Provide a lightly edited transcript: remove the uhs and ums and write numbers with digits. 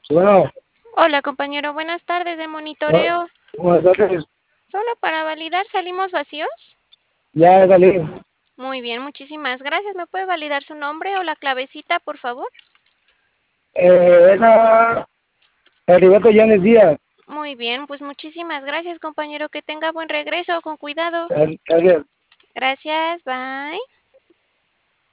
Bueno, Hola, compañero, buenas tardes de bu- monitoreo. buenas tardes. Solo para validar, ¿salimos vacíos? Ya salí. Muy bien, muchísimas gracias. ¿Me puede validar su nombre o la clavecita, por favor? Esa, Heriberto Llanes Díaz. Muy bien, pues muchísimas gracias, compañero. Que tenga buen regreso, con cuidado. Gracias. Gracias, bye.